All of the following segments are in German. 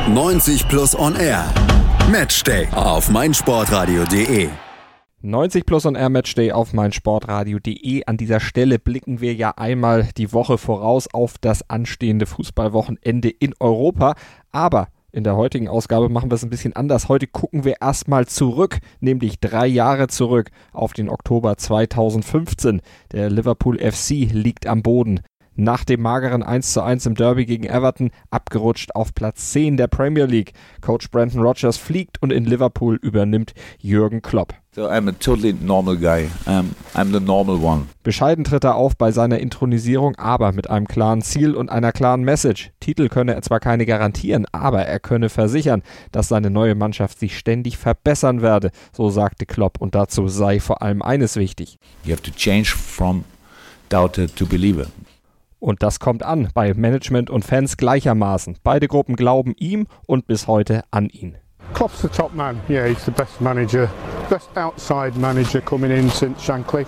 90 Plus on Air. Matchday auf meinsportradio.de. 90 Plus on Air Matchday auf meinsportradio.de. An dieser Stelle blicken wir ja einmal die Woche voraus auf das anstehende Fußballwochenende in Europa. Aber in der heutigen Ausgabe machen wir es ein bisschen anders. Heute gucken wir erstmal zurück, nämlich 3 Jahre zurück auf den Oktober 2015. Der Liverpool FC liegt am Boden. Nach dem mageren 1:1 im Derby gegen Everton abgerutscht auf Platz 10 der Premier League. Coach Brendan Rodgers fliegt und in Liverpool übernimmt Jürgen Klopp. So I'm a totally normal guy. I'm the normal one. Bescheiden tritt er auf bei seiner Inthronisierung, aber mit einem klaren Ziel und einer klaren Message. Titel könne er zwar keine garantieren, aber er könne versichern, dass seine neue Mannschaft sich ständig verbessern werde, so sagte Klopp, und dazu sei vor allem eines wichtig. You have to change from doubter to believer. Und das kommt an bei Management und Fans gleichermaßen. Beide Gruppen glauben ihm und bis heute an ihn. Klopp's the top man. Yeah, he's the best manager, best outside manager coming in since Shankly.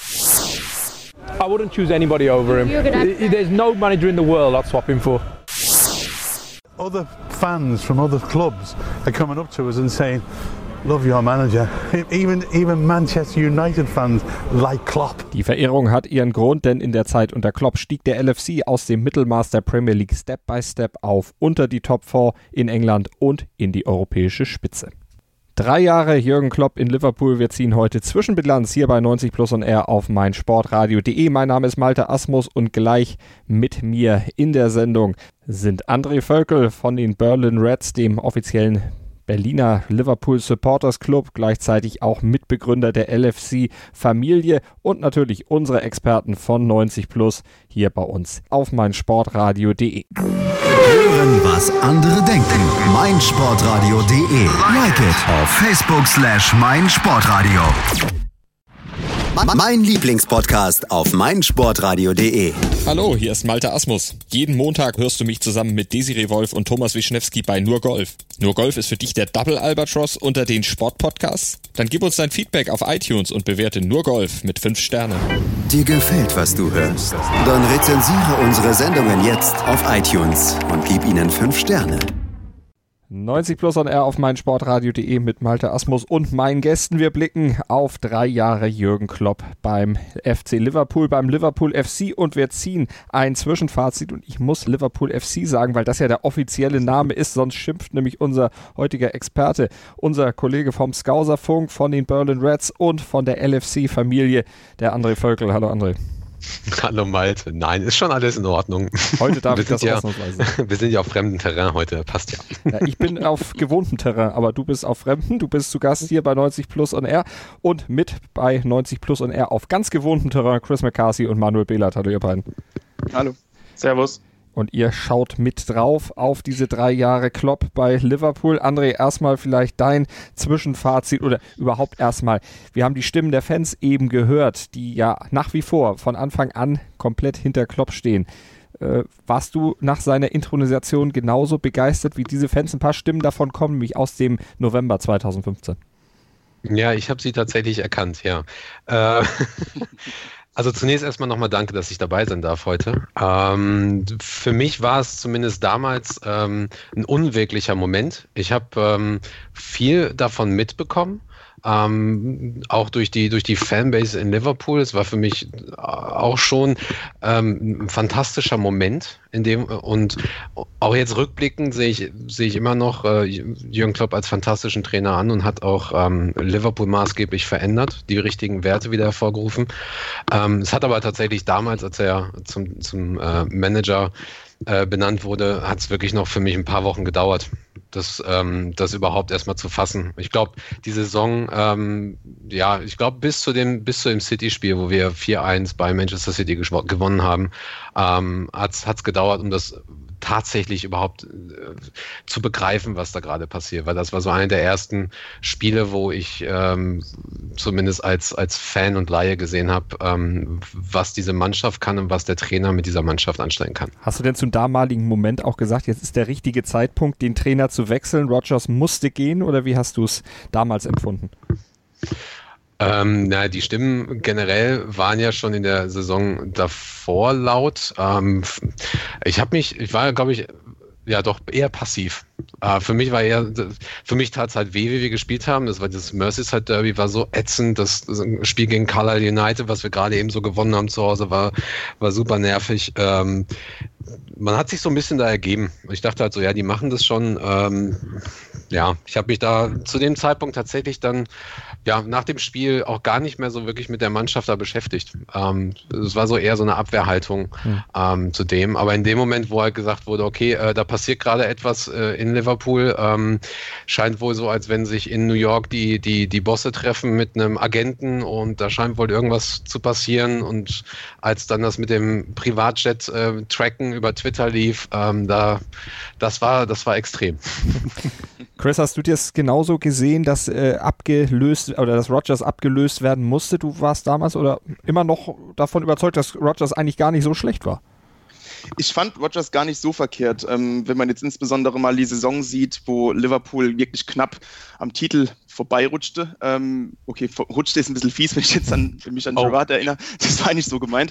I wouldn't choose anybody over him. There's no manager in the world I'd swap him for. Other fans from other clubs are coming up to us and saying, love your manager. Even Manchester United fans like Klopp. Die Verehrung hat ihren Grund, denn in der Zeit unter Klopp stieg der LFC aus dem Mittelmaß der Premier League Step by Step auf, unter die Top 4 in England und in die europäische Spitze. 3 Jahre Jürgen Klopp in Liverpool. Wir ziehen heute Zwischenbilanz hier bei 90 Plus on Air auf meinsportradio.de. Mein Name ist Malte Asmus und gleich mit mir in der Sendung sind André Völkel von den Berlin Reds, dem offiziellen Berliner Liverpool Supporters Club, gleichzeitig auch Mitbegründer der LFC-Familie und natürlich unsere Experten von 90 Plus hier bei uns auf meinsportradio.de. Hören, was andere denken. meinsportradio.de. Like it auf Facebook/meinsportradio. Mein Lieblingspodcast auf meinsportradio.de. Hallo, hier ist Malte Asmus. Jeden Montag hörst du mich zusammen mit Desiree Wolf und Thomas Wischnewski bei Nur Golf. Nur Golf ist für dich der Double Albatross unter den Sportpodcasts? Dann gib uns dein Feedback auf iTunes und bewerte Nur Golf mit 5 Sternen. Dir gefällt, was du hörst? Dann rezensiere unsere Sendungen jetzt auf iTunes und gib ihnen 5 Sterne. 90 Plus on Air auf meinsportradio.de mit Malte Asmus und meinen Gästen. Wir blicken auf 3 Jahre Jürgen Klopp beim FC Liverpool, beim Liverpool FC, und wir ziehen ein Zwischenfazit, und ich muss Liverpool FC sagen, weil das ja der offizielle Name ist, sonst schimpft nämlich unser heutiger Experte, unser Kollege vom Skauserfunk, von den Berlin Reds und von der LFC-Familie, der André Völkel. Hallo André. Hallo Malte. Nein, ist schon alles in Ordnung. Heute darf ich das ausnahmsweise. Wir sind ja auf fremdem Terrain heute, passt ja. Ich bin auf gewohntem Terrain, aber du bist auf fremdem. Du bist zu Gast hier bei 90 Plus on Air und mit bei 90 Plus on Air auf ganz gewohntem Terrain Chris McCarthy und Manuel Behlert. Hallo ihr beiden. Hallo. Servus. Und ihr schaut mit drauf auf diese 3 Jahre Klopp bei Liverpool. André, erstmal vielleicht dein Zwischenfazit oder überhaupt erstmal. Wir haben die Stimmen der Fans eben gehört, die ja nach wie vor von Anfang an komplett hinter Klopp stehen. Warst du nach seiner Inthronisation genauso begeistert wie diese Fans? Ein paar Stimmen davon kommen nämlich aus dem November 2015. Ja, ich habe sie tatsächlich erkannt, ja. Also zunächst erstmal nochmal danke, dass ich dabei sein darf heute. Für mich war es zumindest damals ein unwirklicher Moment. Ich habe viel davon mitbekommen, auch durch die Fanbase in Liverpool. Es war für mich auch schon ein fantastischer Moment, und auch jetzt rückblickend sehe ich immer noch Jürgen Klopp als fantastischen Trainer an und hat auch Liverpool maßgeblich verändert, die richtigen Werte wieder hervorgerufen. Es hat aber tatsächlich damals, als er zum Manager benannt wurde, hat es wirklich noch für mich ein paar Wochen gedauert, das überhaupt erstmal zu fassen. Ich glaube, die Saison, bis zu dem City-Spiel, wo wir 4-1 bei Manchester City gewonnen haben, hat's gedauert, um das tatsächlich überhaupt zu begreifen, was da gerade passiert, weil das war so eine der ersten Spiele, wo ich zumindest als Fan und Laie gesehen habe, was diese Mannschaft kann und was der Trainer mit dieser Mannschaft anstellen kann. Hast du denn zum damaligen Moment auch gesagt, jetzt ist der richtige Zeitpunkt, den Trainer zu wechseln, Rodgers musste gehen, oder wie hast du es damals empfunden? Die Stimmen generell waren ja schon in der Saison davor laut. Ich war, glaube ich, Ja, doch eher passiv. Für mich tat es halt weh, wie wir gespielt haben. Das Merseyside Derby war so ätzend. Das Spiel gegen Carlisle United, was wir gerade eben so gewonnen haben zu Hause, war super nervig. Man hat sich so ein bisschen da ergeben. Ich dachte halt so, ja, die machen das schon. Ich habe mich da zu dem Zeitpunkt tatsächlich dann nach dem Spiel auch gar nicht mehr so wirklich mit der Mannschaft da beschäftigt. Es war so eher so eine Abwehrhaltung zu dem. Aber in dem Moment, wo halt gesagt wurde, okay, da passiert gerade etwas in Liverpool, scheint wohl so, als wenn sich in New York die Bosse treffen mit einem Agenten und da scheint wohl irgendwas zu passieren. Und als dann das mit dem Privatjet tracken über Twitter lief, das war extrem. Chris, hast du das genauso gesehen, dass dass Rodgers abgelöst werden musste? Du warst damals oder immer noch davon überzeugt, dass Rodgers eigentlich gar nicht so schlecht war? Ich fand Rodgers gar nicht so verkehrt. Wenn man jetzt insbesondere mal die Saison sieht, wo Liverpool wirklich knapp am Titel vorbeirutschte. Rutschte ist ein bisschen fies, wenn ich jetzt mich an Gerrard erinnere. Das war nicht so gemeint.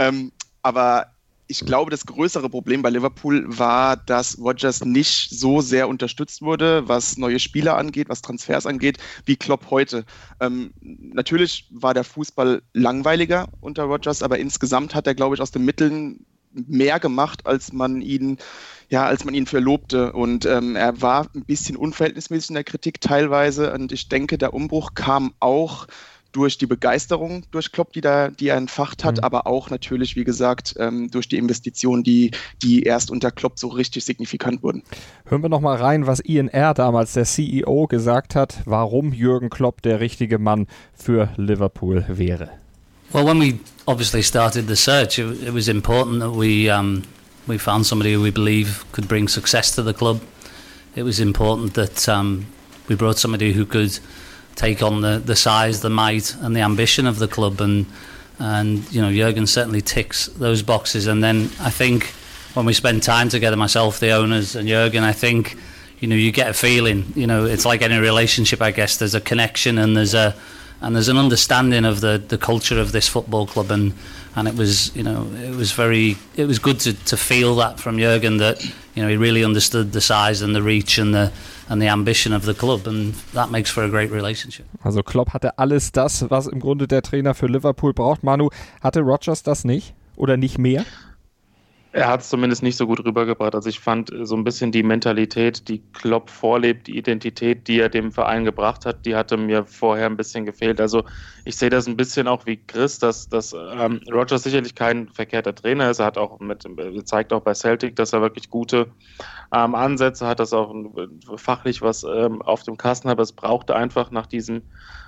Aber ich glaube, das größere Problem bei Liverpool war, dass Rodgers nicht so sehr unterstützt wurde, was neue Spieler angeht, was Transfers angeht, wie Klopp heute. Natürlich war der Fußball langweiliger unter Rodgers, aber insgesamt hat er, glaube ich, aus den Mitteln mehr gemacht, als man ihn für lobte. Und er war ein bisschen unverhältnismäßig in der Kritik teilweise. Und ich denke, der Umbruch kam auch durch die Begeisterung durch Klopp, die er entfacht hat, aber auch natürlich, wie gesagt, durch die Investitionen, die erst unter Klopp so richtig signifikant wurden. Hören wir noch mal rein, was Ian Ayre, damals der CEO, gesagt hat, warum Jürgen Klopp der richtige Mann für Liverpool wäre. Well, when we obviously started the search, it was important that we found somebody who we believe could bring success to the club. It was important that we brought somebody who could take on the size, the might and the ambition of the club, and Jürgen certainly ticks those boxes. And then I think when we spend time together, myself, the owners and Jürgen, I think you get a feeling, it's like any relationship, I guess. There's a connection and there's an understanding of the culture of this football club, and it was good to feel that from Jürgen, that he really understood the size and the reach and the ambition of the club, and that makes for a great relationship. Also Klopp hatte alles das, was im Grunde der Trainer für Liverpool braucht. Manu, hatte Rodgers das nicht oder nicht mehr? Er hat es zumindest nicht so gut rübergebracht. Also ich fand so ein bisschen die Mentalität, die Klopp vorlebt, die Identität, die er dem Verein gebracht hat, die hatte mir vorher ein bisschen gefehlt. Also ich sehe das ein bisschen auch wie Chris, dass Rodgers sicherlich kein verkehrter Trainer ist. Er hat auch zeigt auch bei Celtic, dass er wirklich gute Ansätze hat, dass er auch fachlich was auf dem Kasten hat. Aber es brauchte einfach nach dieser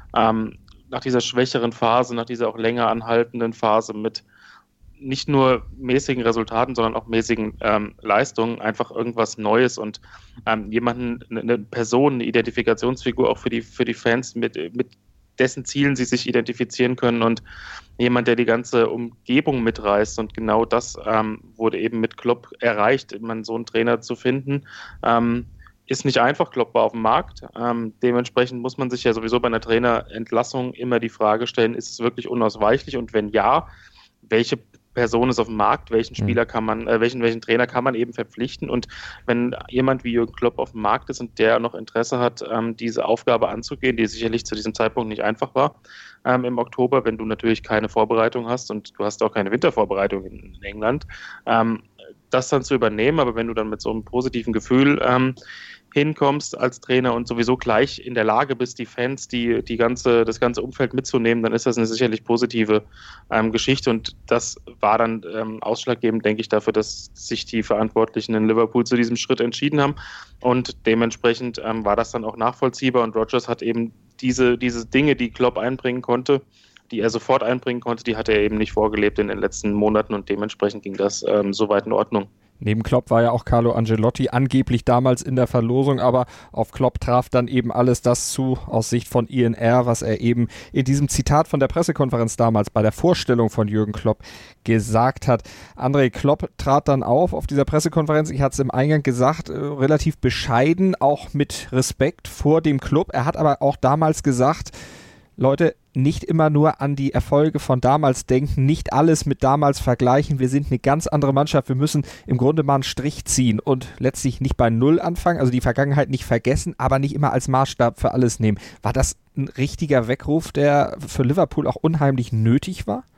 schwächeren Phase, nach dieser auch länger anhaltenden Phase mit nicht nur mäßigen Resultaten, sondern auch mäßigen Leistungen, einfach irgendwas Neues und eine Person, eine Identifikationsfigur auch für die Fans, mit dessen Zielen sie sich identifizieren können, und jemand, der die ganze Umgebung mitreißt, und genau das wurde eben mit Klopp erreicht, so einen Trainer zu finden. Ist nicht einfach, Klopp war auf dem Markt. Dementsprechend muss man sich ja sowieso bei einer Trainerentlassung immer die Frage stellen, ist es wirklich unausweichlich, und wenn ja, welche Person ist auf dem Markt, welchen Trainer kann man eben verpflichten, und wenn jemand wie Jürgen Klopp auf dem Markt ist und der noch Interesse hat, diese Aufgabe anzugehen, die sicherlich zu diesem Zeitpunkt nicht einfach war, im Oktober, wenn du natürlich keine Vorbereitung hast, und du hast auch keine Wintervorbereitung in England, das dann zu übernehmen, aber wenn du dann mit so einem positiven Gefühl hinkommst als Trainer und sowieso gleich in der Lage bist, die Fans, das ganze Umfeld mitzunehmen, dann ist das eine sicherlich positive Geschichte, und das war dann ausschlaggebend, denke ich, dafür, dass sich die Verantwortlichen in Liverpool zu diesem Schritt entschieden haben, und dementsprechend war das dann auch nachvollziehbar, und Rodgers hat eben diese Dinge, die Klopp einbringen konnte, die er sofort einbringen konnte, die hat er eben nicht vorgelebt in den letzten Monaten, und dementsprechend ging das soweit in Ordnung. Neben Klopp war ja auch Carlo Ancelotti angeblich damals in der Verlosung, aber auf Klopp traf dann eben alles das zu, aus Sicht von Ian Ayre, was er eben in diesem Zitat von der Pressekonferenz damals bei der Vorstellung von Jürgen Klopp gesagt hat. André, Klopp trat dann auf dieser Pressekonferenz, ich hatte es im Eingang gesagt, relativ bescheiden, auch mit Respekt vor dem Club. Er hat aber auch damals gesagt, Leute, nicht immer nur an die Erfolge von damals denken, nicht alles mit damals vergleichen. Wir sind eine ganz andere Mannschaft. Wir müssen im Grunde mal einen Strich ziehen und letztlich nicht bei Null anfangen, also die Vergangenheit nicht vergessen, aber nicht immer als Maßstab für alles nehmen. War das ein richtiger Weckruf, der für Liverpool auch unheimlich nötig war?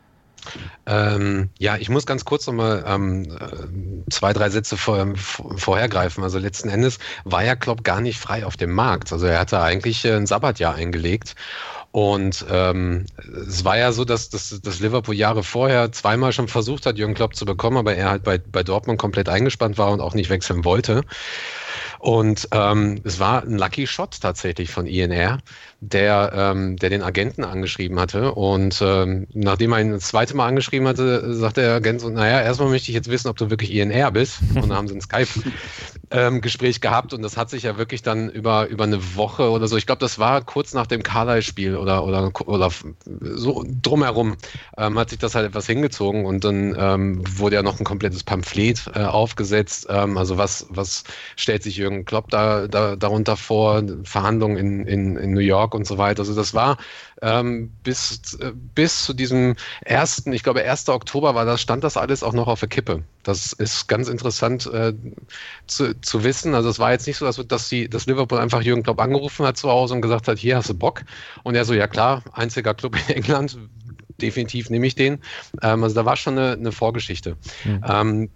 Ja, ich muss ganz kurz nochmal 2-3 Sätze vorhergreifen. Also letzten Endes war ja Klopp gar nicht frei auf dem Markt. Also er hatte eigentlich ein Sabbatjahr eingelegt. Und es war ja so, dass Liverpool Jahre vorher zweimal schon versucht hat, Jürgen Klopp zu bekommen, aber er halt bei Dortmund komplett eingespannt war und auch nicht wechseln wollte. Und es war ein Lucky Shot tatsächlich von INR, der den Agenten angeschrieben hatte. Und nachdem er ihn das zweite Mal angeschrieben hatte, sagte der Agent so, naja, erstmal möchte ich jetzt wissen, ob du wirklich INR bist. Und dann haben sie ein Skype-Gespräch gehabt und das hat sich ja wirklich dann über eine Woche oder so, ich glaube, das war kurz nach dem Carlisle-Spiel oder so drumherum, hat sich das halt etwas hingezogen und dann wurde ja noch ein komplettes Pamphlet aufgesetzt. Also was stellt sich Jürgen Klopp darunter vor, Verhandlungen in New York und so weiter. Also das war bis zu diesem ich glaube 1. Oktober stand das alles auch noch auf der Kippe. Das ist ganz interessant zu wissen. Also es war jetzt nicht so, dass Liverpool einfach Jürgen Klopp angerufen hat zu Hause und gesagt hat, hier hast du Bock. Und er so, ja klar, einziger Club in England, definitiv nehme ich den. Also da war schon eine Vorgeschichte. Mhm.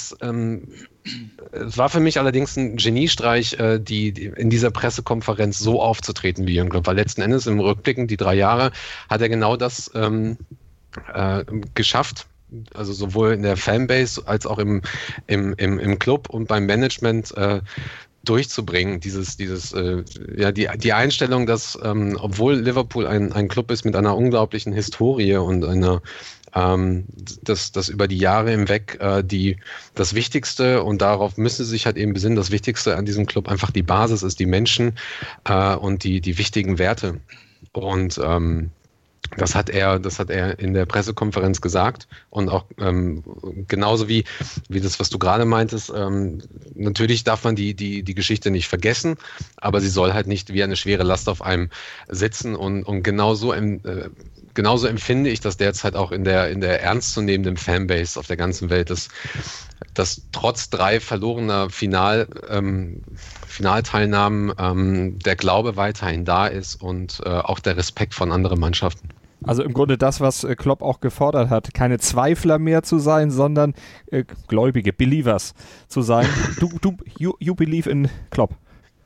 Es war für mich allerdings ein Geniestreich, die in dieser Pressekonferenz so aufzutreten wie Jürgen Klopp, weil letzten Endes im Rückblicken, die 3 Jahre, hat er genau das geschafft, also sowohl in der Fanbase als auch im Club und beim Management durchzubringen, die Einstellung, dass obwohl Liverpool ein Club ist mit einer unglaublichen Historie und dass über die Jahre hinweg das Wichtigste, und darauf müssen sie sich halt eben besinnen, das Wichtigste an diesem Club einfach die Basis ist, die Menschen und die wichtigen Werte. Und das hat er in der Pressekonferenz gesagt und auch genauso wie das, was du gerade meintest, natürlich darf man die Geschichte nicht vergessen, aber sie soll halt nicht wie eine schwere Last auf einem sitzen und genauso empfinde ich das derzeit auch in der ernstzunehmenden Fanbase auf der ganzen Welt, dass trotz 3 verlorener Finalteilnahmen der Glaube weiterhin da ist und auch der Respekt von anderen Mannschaften. Also im Grunde das, was Klopp auch gefordert hat, keine Zweifler mehr zu sein, sondern Gläubige, Believers zu sein. You believe in Klopp.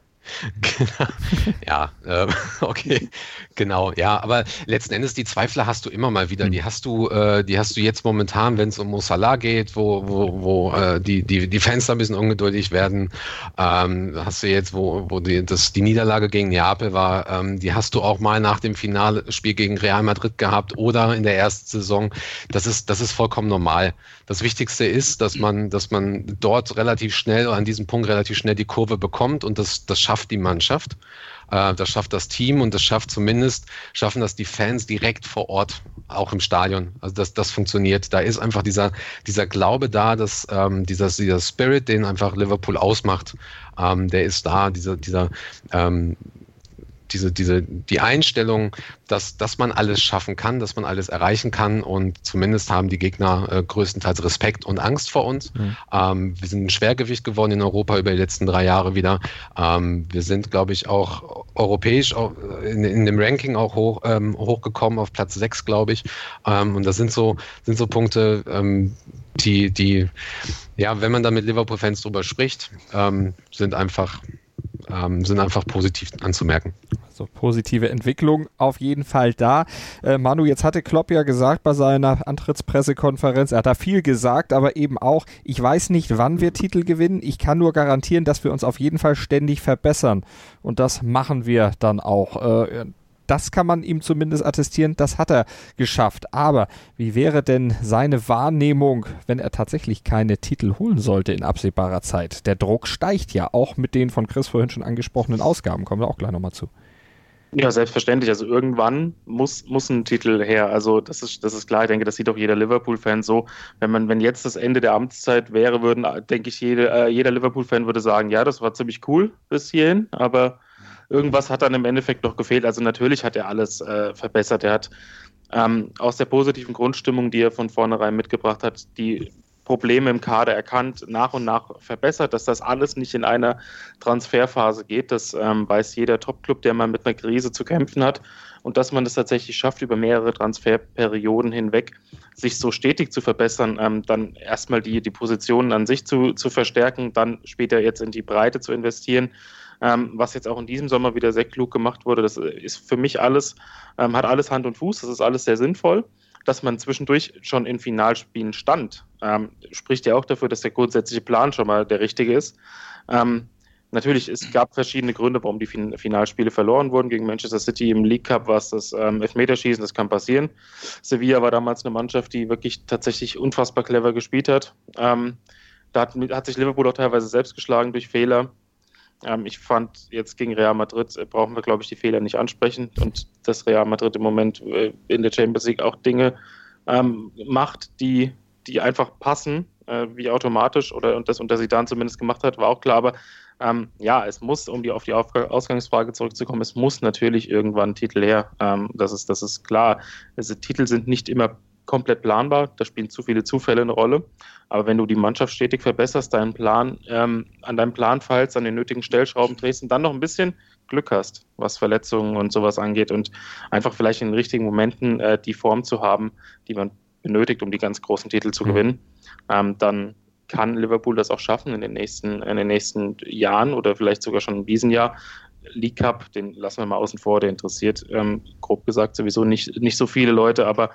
Ja, okay, genau, ja, aber letzten Endes die Zweifler hast du immer mal wieder, die hast du jetzt momentan, wenn es um Mo Salah geht, wo die Fans da ein bisschen ungeduldig werden, hast du jetzt, wo die Niederlage gegen Neapel war, die hast du auch mal nach dem Finalspiel gegen Real Madrid gehabt oder in der ersten Saison, das ist vollkommen normal. Das Wichtigste ist, dass man dort relativ schnell, an diesem Punkt relativ schnell die Kurve bekommt und das schafft die Mannschaft, das schafft das Team und das schaffen das die Fans direkt vor Ort, auch im Stadion. Also das funktioniert. Da ist einfach dieser Glaube da, dass dieser Spirit, den einfach Liverpool ausmacht, der ist da, die Einstellung, dass man alles schaffen kann, dass man alles erreichen kann und zumindest haben die Gegner größtenteils Respekt und Angst vor uns. Mhm. Wir sind ein Schwergewicht geworden in Europa über die letzten 3 Jahre wieder. Wir sind, glaube ich, auch europäisch in dem Ranking auch hochgekommen auf Platz 6, glaube ich. Und das sind so Punkte, die ja, wenn man da mit Liverpool-Fans drüber spricht, sind einfach positiv anzumerken. Also positive Entwicklung auf jeden Fall da. Manu, jetzt hatte Klopp ja gesagt bei seiner Antrittspressekonferenz, er hat da viel gesagt, aber eben auch, ich weiß nicht, wann wir Titel gewinnen, ich kann nur garantieren, dass wir uns auf jeden Fall ständig verbessern und das machen wir dann auch. Das kann man ihm zumindest attestieren, das hat er geschafft. Aber wie wäre denn seine Wahrnehmung, wenn er tatsächlich keine Titel holen sollte in absehbarer Zeit? Der Druck steigt ja, auch mit den von Chris vorhin schon angesprochenen Ausgaben. Kommen wir auch gleich nochmal zu. Ja, selbstverständlich. Also irgendwann muss ein Titel her. Also das ist klar. Ich denke, das sieht auch jeder Liverpool-Fan so. Wenn jetzt das Ende der Amtszeit wäre, denke ich, jeder Liverpool-Fan würde sagen, ja, das war ziemlich cool bis hierhin, aber irgendwas hat dann im Endeffekt noch gefehlt. Also natürlich hat er alles verbessert. Er hat aus der positiven Grundstimmung, die er von vornherein mitgebracht hat, die Probleme im Kader erkannt, nach und nach verbessert, dass das alles nicht in einer Transferphase geht. Das weiß jeder Top-Club, der mal mit einer Krise zu kämpfen hat. Und dass man das tatsächlich schafft, über mehrere Transferperioden hinweg sich so stetig zu verbessern, dann erstmal die Positionen an sich zu verstärken, dann später jetzt in die Breite zu investieren, was jetzt auch in diesem Sommer wieder sehr klug gemacht wurde. Das ist für mich alles, hat alles Hand und Fuß, das ist alles sehr sinnvoll. Dass man zwischendurch schon in Finalspielen stand, spricht ja auch dafür, dass der grundsätzliche Plan schon mal der richtige ist. Natürlich, es gab verschiedene Gründe, warum die Finalspiele verloren wurden. Gegen Manchester City im League Cup war es das Elfmeterschießen, das kann passieren. Sevilla war damals eine Mannschaft, die wirklich tatsächlich unfassbar clever gespielt hat. Da hat sich Liverpool auch teilweise selbst geschlagen durch Fehler. Ich fand, jetzt gegen Real Madrid brauchen wir, glaube ich, die Fehler nicht ansprechen. Und dass Real Madrid im Moment in der Champions League auch Dinge macht, die einfach passen, wie automatisch, und das unter Zidane zumindest gemacht hat, war auch klar. Aber es muss, um auf die Ausgangsfrage zurückzukommen, es muss natürlich irgendwann ein Titel her. Das ist klar. Diese Titel sind nicht immer komplett planbar, da spielen zu viele Zufälle eine Rolle. Aber wenn du die Mannschaft stetig verbesserst, deinen Plan, an deinem Plan feilst, an den nötigen Stellschrauben drehst und dann noch ein bisschen Glück hast, was Verletzungen und sowas angeht und einfach vielleicht in den richtigen Momenten die Form zu haben, die man benötigt, um die ganz großen Titel zu gewinnen, dann kann Liverpool das auch schaffen in den nächsten Jahren oder vielleicht sogar schon in diesem Jahr. League Cup, den lassen wir mal außen vor, der interessiert, grob gesagt, sowieso nicht so viele Leute, aber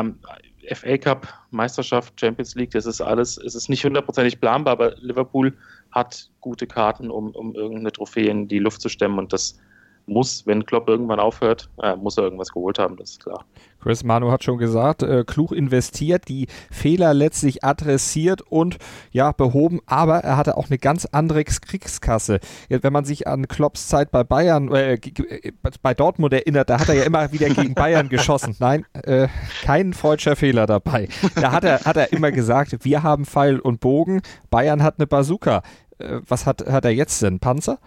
FA Cup, Meisterschaft, Champions League, das ist alles, es ist nicht hundertprozentig planbar, aber Liverpool hat gute Karten, um irgendeine Trophäe in die Luft zu stemmen und das muss, wenn Klopp irgendwann aufhört, muss er irgendwas geholt haben, das ist klar. Chris Manu hat schon gesagt, klug investiert, die Fehler letztlich adressiert und behoben, aber er hatte auch eine ganz andere Kriegskasse. Wenn man sich an Klopps Zeit bei Bayern, bei Dortmund erinnert, da hat er ja immer wieder gegen Bayern geschossen. Nein, kein freudscher Fehler dabei. Da hat er immer gesagt, wir haben Pfeil und Bogen, Bayern hat eine Bazooka. Was hat er jetzt denn? Panzer?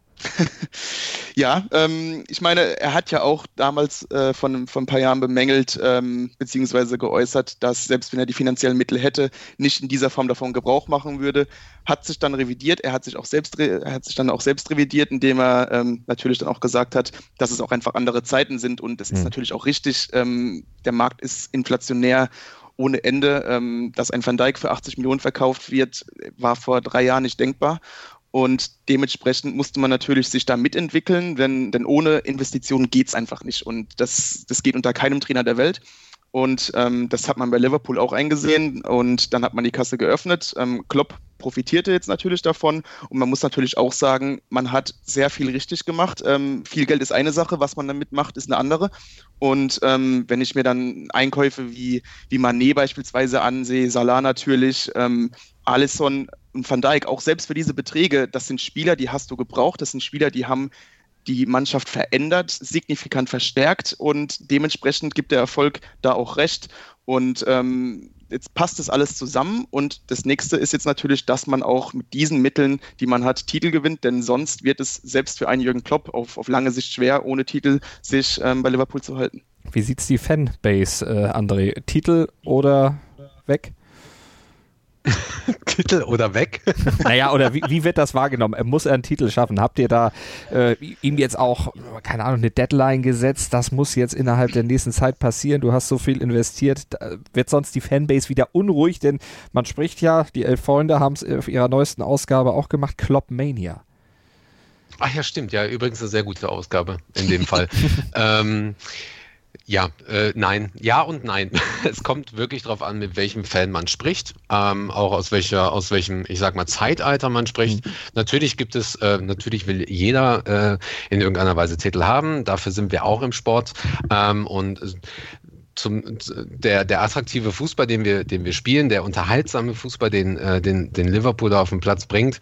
Ja, ich meine, er hat ja auch damals von ein paar Jahren bemängelt, beziehungsweise geäußert, dass selbst wenn er die finanziellen Mittel hätte, nicht in dieser Form davon Gebrauch machen würde. Hat sich dann revidiert, er hat sich dann auch selbst revidiert, indem er natürlich dann auch gesagt hat, dass es auch einfach andere Zeiten sind und das ist natürlich auch richtig. Der Markt ist inflationär ohne Ende. Dass ein Van Dijk für 80 Millionen verkauft wird, war vor 3 Jahren nicht denkbar. Und dementsprechend musste man natürlich sich da mitentwickeln, denn ohne Investitionen geht es einfach nicht. Und das geht unter keinem Trainer der Welt. Und das hat man bei Liverpool auch eingesehen. Und dann hat man die Kasse geöffnet. Klopp profitierte jetzt natürlich davon. Und man muss natürlich auch sagen, man hat sehr viel richtig gemacht. Viel Geld ist eine Sache, was man damit macht, ist eine andere. Und wenn ich mir dann Einkäufe wie Mané beispielsweise ansehe, Salah natürlich, Alisson und Van Dijk, auch selbst für diese Beträge, das sind Spieler, die hast du gebraucht, das sind Spieler, die haben die Mannschaft verändert, signifikant verstärkt und dementsprechend gibt der Erfolg da auch recht und jetzt passt das alles zusammen und das nächste ist jetzt natürlich, dass man auch mit diesen Mitteln, die man hat, Titel gewinnt, denn sonst wird es selbst für einen Jürgen Klopp auf lange Sicht schwer, ohne Titel sich bei Liverpool zu halten. Wie sieht's die Fanbase, André? Titel oder weg? Titel oder weg? Naja, oder wie wird das wahrgenommen? Muss er einen Titel schaffen? Habt ihr da ihm jetzt auch, keine Ahnung, eine Deadline gesetzt? Das muss jetzt innerhalb der nächsten Zeit passieren. Du hast so viel investiert. Wird sonst die Fanbase wieder unruhig? Denn man spricht ja, die 11 Freunde haben es auf ihrer neuesten Ausgabe auch gemacht, Klopp-Mania. Ach ja, stimmt. Ja, übrigens eine sehr gute Ausgabe in dem Fall. Nein. Ja und nein. Es kommt wirklich darauf an, mit welchem Fan man spricht, auch aus welchem, ich sag mal, Zeitalter man spricht. Natürlich natürlich will jeder in irgendeiner Weise Titel haben. Dafür sind wir auch im Sport. Und der attraktive Fußball, den wir spielen, der unterhaltsame Fußball, den Liverpool da auf den Platz bringt,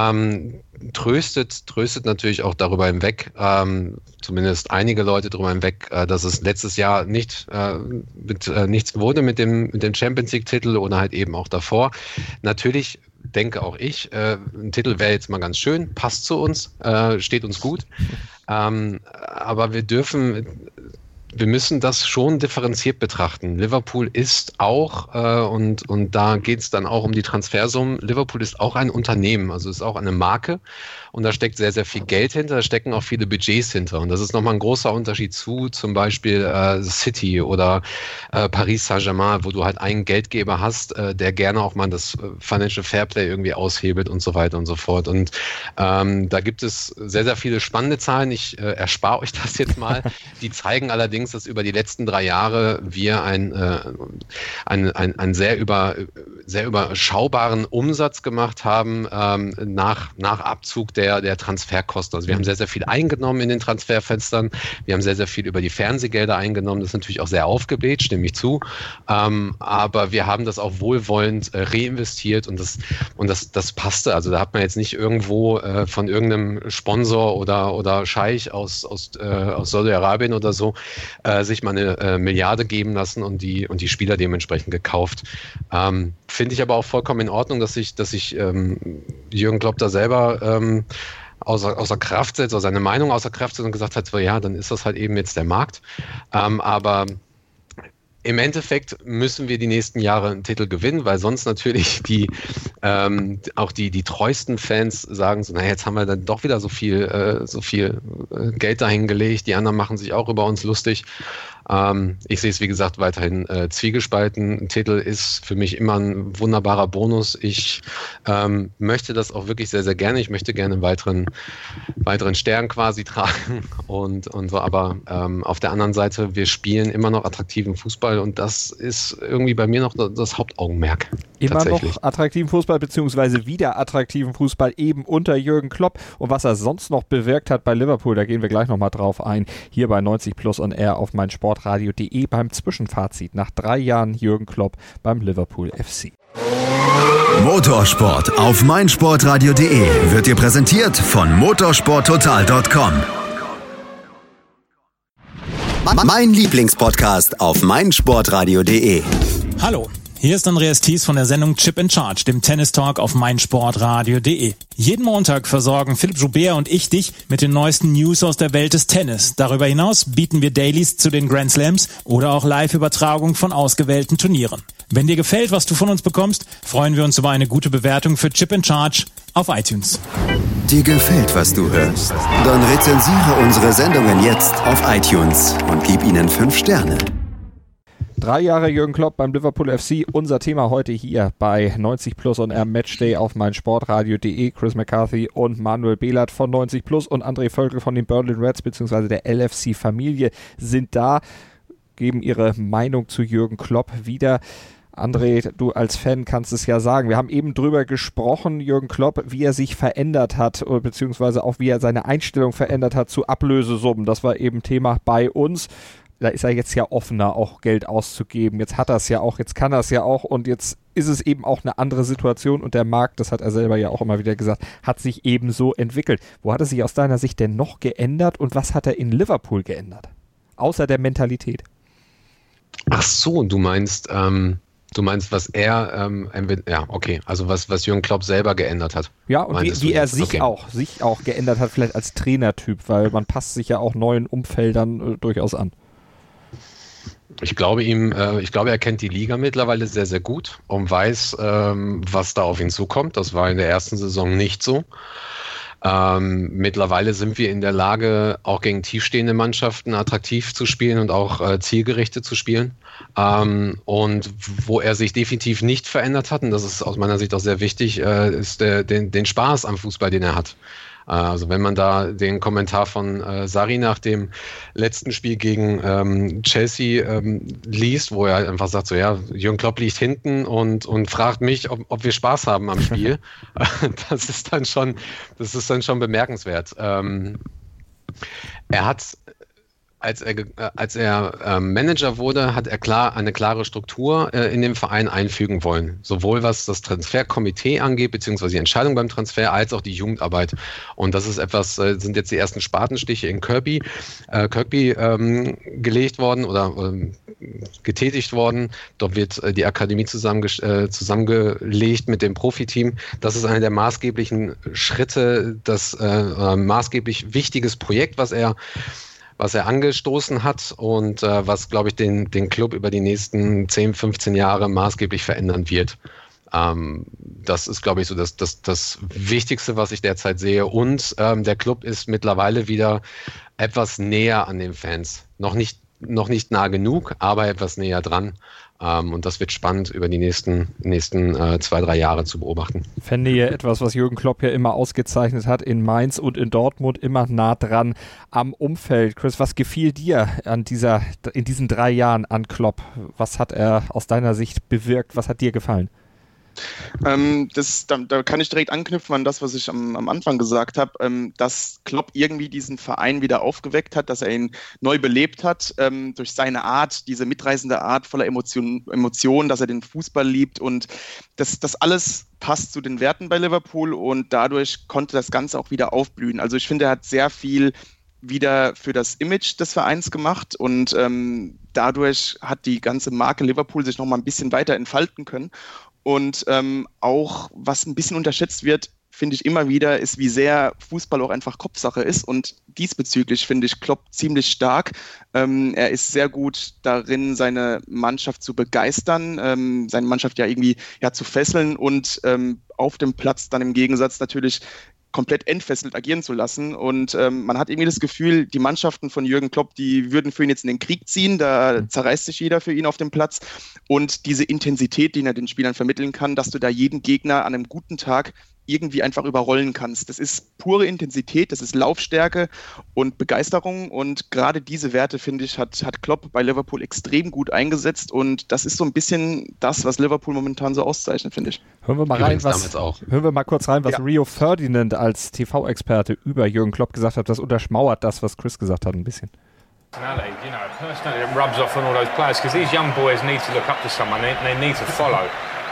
tröstet natürlich auch darüber hinweg, zumindest einige Leute darüber hinweg, dass es letztes Jahr nichts wurde mit dem Champions League-Titel oder halt eben auch davor. Natürlich denke auch ich, ein Titel wäre jetzt mal ganz schön, passt zu uns, steht uns gut. Aber wir müssen das schon differenziert betrachten. Liverpool ist auch, und da geht es dann auch um die Transfersummen, Liverpool ist auch ein Unternehmen, also ist auch eine Marke und da steckt sehr, sehr viel Geld hinter, da stecken auch viele Budgets hinter und das ist nochmal ein großer Unterschied zu zum Beispiel City oder Paris Saint-Germain, wo du halt einen Geldgeber hast, der gerne auch mal das Financial Fairplay irgendwie aushebelt und so weiter und so fort. Und da gibt es sehr, sehr viele spannende Zahlen. Ich erspare euch das jetzt mal. Die zeigen allerdings, dass über die letzten 3 Jahre wir einen sehr überschaubaren Umsatz gemacht haben nach Abzug der Transferkosten. Also wir haben sehr, sehr viel eingenommen in den Transferfenstern. Wir haben sehr, sehr viel über die Fernsehgelder eingenommen. Das ist natürlich auch sehr aufgebläht, stimme ich zu. Aber wir haben das auch wohlwollend reinvestiert und das passte. Also da hat man jetzt nicht irgendwo von irgendeinem Sponsor oder Scheich aus Saudi-Arabien oder so sich mal eine Milliarde geben lassen und die Spieler dementsprechend gekauft. Finde ich aber auch vollkommen in Ordnung, dass sich Jürgen Klopp da selber außer Kraft setzt, oder seine Meinung außer Kraft setzt und gesagt hat, so, ja, dann ist das halt eben jetzt der Markt. Aber im Endeffekt müssen wir die nächsten Jahre einen Titel gewinnen, weil sonst natürlich auch die treuesten Fans sagen so, naja, jetzt haben wir dann doch wieder so viel Geld dahingelegt, die anderen machen sich auch über uns lustig. Ich sehe es, wie gesagt, weiterhin zwiegespalten. Ein Titel ist für mich immer ein wunderbarer Bonus. Ich möchte das auch wirklich sehr, sehr gerne. Ich möchte gerne einen weiteren Stern quasi tragen und so. Aber auf der anderen Seite, wir spielen immer noch attraktiven Fußball und das ist irgendwie bei mir noch das Hauptaugenmerk. Immer noch attraktiven Fußball, beziehungsweise wieder attraktiven Fußball eben unter Jürgen Klopp. Und was er sonst noch bewirkt hat bei Liverpool, da gehen wir gleich nochmal drauf ein. Hier bei 90 Plus on Air auf meinsportradio.de beim Zwischenfazit nach 3 Jahren Jürgen Klopp beim Liverpool FC. Motorsport auf meinsportradio.de wird dir präsentiert von motorsporttotal.com. Mein Lieblingspodcast auf meinsportradio.de. Hallo, hier ist Andreas Thies von der Sendung Chip in Charge, dem Tennis-Talk auf meinsportradio.de. Jeden Montag versorgen Philipp Joubert und ich dich mit den neuesten News aus der Welt des Tennis. Darüber hinaus bieten wir Dailies zu den Grand Slams oder auch Live-Übertragung von ausgewählten Turnieren. Wenn dir gefällt, was du von uns bekommst, freuen wir uns über eine gute Bewertung für Chip in Charge auf iTunes. Dir gefällt, was du hörst? Dann rezensiere unsere Sendungen jetzt auf iTunes und gib ihnen 5 Sterne. 3 Jahre Jürgen Klopp beim Liverpool FC. Unser Thema heute hier bei 90 Plus on Air Matchday auf meinsportradio.de. Chris McCarthy und Manuel Behlert von 90 Plus und André Völkel von den Berlin Reds bzw. der LFC-Familie sind da, geben ihre Meinung zu Jürgen Klopp wieder. André, du als Fan kannst es ja sagen. Wir haben eben drüber gesprochen, Jürgen Klopp, wie er sich verändert hat, beziehungsweise auch wie er seine Einstellung verändert hat zu Ablösesummen. Das war eben Thema bei uns. Da ist er jetzt ja offener, auch Geld auszugeben. Jetzt hat er es ja auch, jetzt kann er es ja auch und jetzt ist es eben auch eine andere Situation und der Markt, das hat er selber ja auch immer wieder gesagt, hat sich eben so entwickelt. Wo hat er sich aus deiner Sicht denn noch geändert und was hat er in Liverpool geändert? Außer der Mentalität. Ach so, du meinst, was er, ja, okay, also was Jürgen Klopp selber geändert hat. Ja, und wie er sich auch geändert hat, vielleicht als Trainertyp, weil man passt sich ja auch neuen Umfeldern durchaus an. Ich glaube, er kennt die Liga mittlerweile sehr, sehr gut und weiß, was da auf ihn zukommt. Das war in der ersten Saison nicht so. Mittlerweile sind wir in der Lage, auch gegen tiefstehende Mannschaften attraktiv zu spielen und auch zielgerichtet zu spielen. Und wo er sich definitiv nicht verändert hat, und das ist aus meiner Sicht auch sehr wichtig, ist den Spaß am Fußball, den er hat. Also wenn man da den Kommentar von Sarri nach dem letzten Spiel gegen Chelsea liest, wo er einfach sagt, so ja, Jürgen Klopp liegt hinten und fragt mich, ob wir Spaß haben am Spiel. Das ist dann schon bemerkenswert. Er hat, als er Manager wurde, hat er eine klare Struktur in dem Verein einfügen wollen. Sowohl was das Transferkomitee angeht, beziehungsweise die Entscheidung beim Transfer, als auch die Jugendarbeit. Und das ist sind jetzt die ersten Spatenstiche in Kirkby gelegt worden oder getätigt worden. Dort wird die Akademie zusammengelegt mit dem Profiteam. Das ist einer der maßgeblichen Schritte, das maßgeblich wichtiges Projekt, was er angestoßen hat und was, glaube ich, den Club über die nächsten 10, 15 Jahre maßgeblich verändern wird. Das ist, glaube ich, so das Wichtigste, was ich derzeit sehe. Und der Club ist mittlerweile wieder etwas näher an den Fans. Noch nicht nah genug, aber etwas näher dran. Und das wird spannend über die nächsten 2-3 Jahre zu beobachten. Fände ihr etwas, was Jürgen Klopp ja immer ausgezeichnet hat, in Mainz und in Dortmund, immer nah dran am Umfeld. Chris, was gefiel dir in diesen 3 Jahren an Klopp? Was hat er aus deiner Sicht bewirkt? Was hat dir gefallen? Da kann ich direkt anknüpfen an das, was ich am Anfang gesagt habe, dass Klopp irgendwie diesen Verein wieder aufgeweckt hat, dass er ihn neu belebt hat, durch seine Art, diese mitreißende Art voller Emotionen, dass er den Fußball liebt, und das alles passt zu den Werten bei Liverpool, und dadurch konnte das Ganze auch wieder aufblühen. Also ich finde, er hat sehr viel wieder für das Image des Vereins gemacht, und dadurch hat die ganze Marke Liverpool sich noch mal ein bisschen weiter entfalten können. Und auch, was ein bisschen unterschätzt wird, finde ich immer wieder, ist, wie sehr Fußball auch einfach Kopfsache ist. Und diesbezüglich finde ich Klopp ziemlich stark. Er ist sehr gut darin, seine Mannschaft zu begeistern, seine Mannschaft ja irgendwie zu fesseln und auf dem Platz dann im Gegensatz natürlich komplett entfesselt agieren zu lassen. Und man hat irgendwie das Gefühl, die Mannschaften von Jürgen Klopp, die würden für ihn jetzt in den Krieg ziehen, da zerreißt sich jeder für ihn auf dem Platz. Und diese Intensität, die er den Spielern vermitteln kann, dass du da jeden Gegner an einem guten Tag irgendwie einfach überrollen kannst. Das ist pure Intensität, das ist Laufstärke und Begeisterung, und gerade diese Werte, finde ich, hat Klopp bei Liverpool extrem gut eingesetzt, und das ist so ein bisschen das, was Liverpool momentan so auszeichnet, finde ich. Hören wir mal kurz rein, was Rio Ferdinand als TV-Experte über Jürgen Klopp gesagt hat. Das untermauert das, was Chris gesagt hat, ein bisschen. Personality, personally it rubs off on all those players, because these young boys need to look up to someone, they need to follow.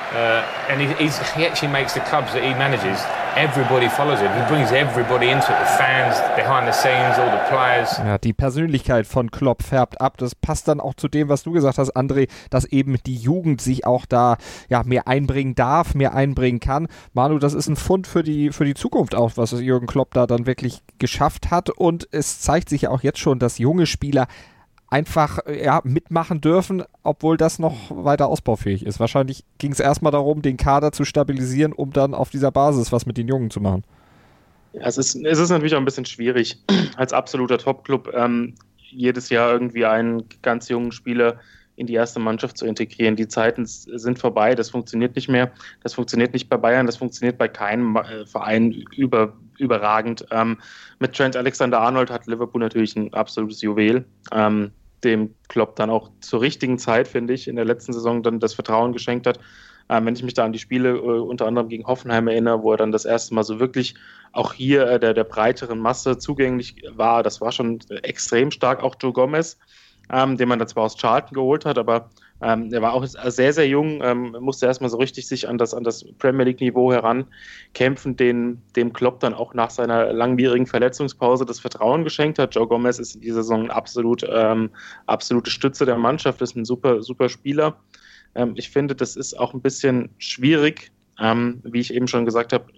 And he actually makes the clubs that he manages, everybody follows him. He brings everybody into it, the fans, behind the scenes, all the players. Ja, die Persönlichkeit von Klopp färbt ab. Das passt dann auch zu dem, was du gesagt hast, André, dass eben die Jugend sich auch da mehr einbringen darf, mehr einbringen kann. Manu, das ist ein Fund für die Zukunft auch, was Jürgen Klopp da dann wirklich geschafft hat. Und es zeigt sich ja auch jetzt schon, dass junge Spieler einfach mitmachen dürfen, obwohl das noch weiter ausbaufähig ist. Wahrscheinlich ging es erstmal darum, den Kader zu stabilisieren, um dann auf dieser Basis was mit den Jungen zu machen. Ja, es ist natürlich auch ein bisschen schwierig, als absoluter Top-Club jedes Jahr irgendwie einen ganz jungen Spieler in die erste Mannschaft zu integrieren. Die Zeiten sind vorbei, das funktioniert nicht mehr. Das funktioniert nicht bei Bayern, das funktioniert bei keinem Verein überragend. Mit Trent Alexander-Arnold hat Liverpool natürlich ein absolutes Juwel, dem Klopp dann auch zur richtigen Zeit, finde ich, in der letzten Saison dann das Vertrauen geschenkt hat. Wenn ich mich da an die Spiele unter anderem gegen Hoffenheim erinnere, wo er dann das erste Mal so wirklich auch hier der breiteren Masse zugänglich war, das war schon extrem stark. Auch Joe Gomez, den man da zwar aus Charlton geholt hat, aber er war auch sehr, sehr jung, musste erstmal so richtig sich an das Premier League-Niveau herankämpfen, dem Klopp dann auch nach seiner langwierigen Verletzungspause das Vertrauen geschenkt hat. Joe Gomez ist in dieser Saison absolute Stütze der Mannschaft, ist ein super, super Spieler. Ich finde, das ist auch ein bisschen schwierig, wie ich eben schon gesagt habe,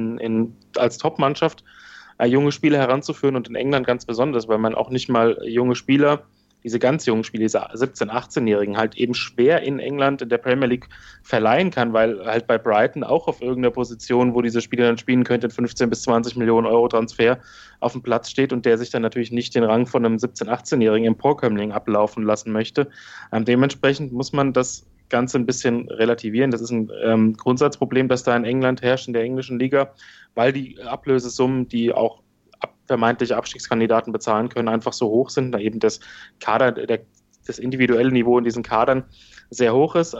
als Top-Mannschaft junge Spieler heranzuführen, und in England ganz besonders, weil man auch nicht mal junge Spieler, diese ganz jungen Spieler, diese 17-, 18-Jährigen halt eben schwer in England in der Premier League verleihen kann, weil halt bei Brighton auch auf irgendeiner Position, wo diese Spieler dann spielen könnten, 15 bis 20 Millionen Euro Transfer auf dem Platz steht, und der sich dann natürlich nicht den Rang von einem 17-, 18-Jährigen Emporkömmling ablaufen lassen möchte. Dementsprechend muss man das Ganze ein bisschen relativieren. Das ist ein Grundsatzproblem, das da in England herrscht, in der englischen Liga, weil die Ablösesummen, die auch vermeintliche Abstiegskandidaten bezahlen können, einfach so hoch sind, da eben das Kader, das individuelle Niveau in diesen Kadern sehr hoch ist.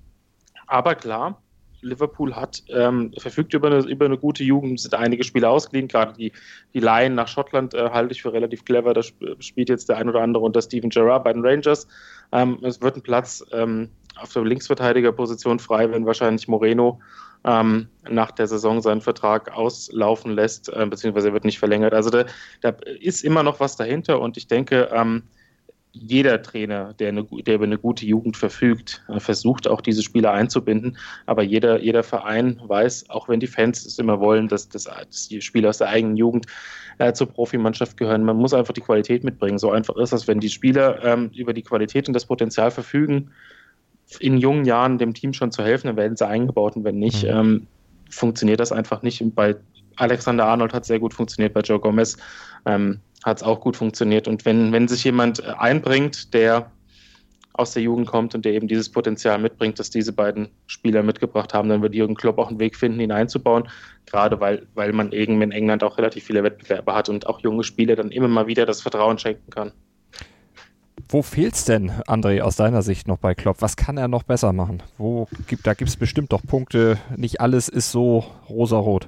Aber klar, Liverpool verfügt über eine gute Jugend, sind einige Spieler ausgeliehen, gerade die Laien nach Schottland halte ich für relativ clever, da spielt jetzt der ein oder andere unter Steven Gerrard bei den Rangers. Es wird ein Platz auf der Linksverteidigerposition frei, wenn wahrscheinlich Moreno nach der Saison seinen Vertrag auslaufen lässt, beziehungsweise er wird nicht verlängert. Also da ist immer noch was dahinter, und ich denke, jeder Trainer, der über eine gute Jugend verfügt, versucht auch diese Spieler einzubinden. Aber jeder Verein weiß, auch wenn die Fans es immer wollen, dass die Spieler aus der eigenen Jugend zur Profimannschaft gehören. Man muss einfach die Qualität mitbringen. So einfach ist das. Wenn die Spieler über die Qualität und das Potenzial verfügen, in jungen Jahren dem Team schon zu helfen, dann werden sie eingebaut. Und wenn nicht, funktioniert das einfach nicht. Und bei Alexander Arnold hat es sehr gut funktioniert, bei Joe Gomez hat es auch gut funktioniert. Und wenn sich jemand einbringt, der aus der Jugend kommt und der eben dieses Potenzial mitbringt, das diese beiden Spieler mitgebracht haben, dann wird Jürgen Klopp auch einen Weg finden, ihn einzubauen. Gerade weil man eben in England auch relativ viele Wettbewerber hat und auch junge Spieler dann immer mal wieder das Vertrauen schenken kann. Wo fehlt's denn, André, aus deiner Sicht noch bei Klopp? Was kann er noch besser machen? Da gibt's bestimmt doch Punkte. Nicht alles ist so rosarot.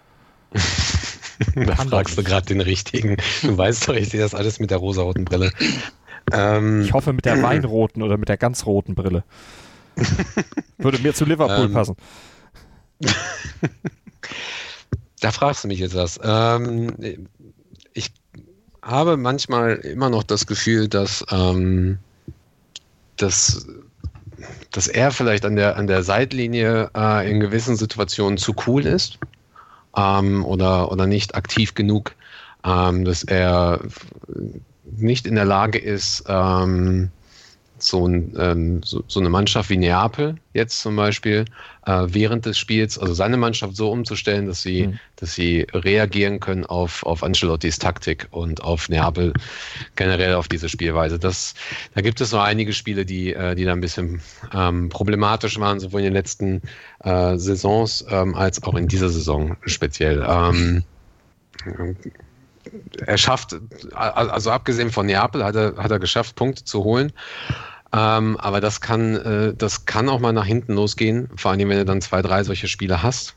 Da fragst du gerade den Richtigen. Du weißt doch, ich sehe das alles mit der rosaroten Brille. Ich hoffe mit der weinroten oder mit der ganz roten Brille. Würde mir zu Liverpool passen. Da fragst du mich jetzt was. Ich habe manchmal immer noch das Gefühl, dass er vielleicht an der Seitlinie in gewissen Situationen zu cool ist. Oder nicht aktiv genug, dass er nicht in der Lage ist, so eine Mannschaft wie Neapel jetzt zum Beispiel während des Spiels, also seine Mannschaft so umzustellen, dass sie reagieren können auf Ancelottis Taktik und auf Neapel generell auf diese Spielweise. Da gibt es noch einige Spiele, die da ein bisschen problematisch waren, sowohl in den letzten Saisons als auch in dieser Saison speziell. Er schafft, also abgesehen von Neapel, hat er geschafft, Punkte zu holen. Aber das kann auch mal nach hinten losgehen, vor allem wenn du dann 2, 3 solche Spiele hast.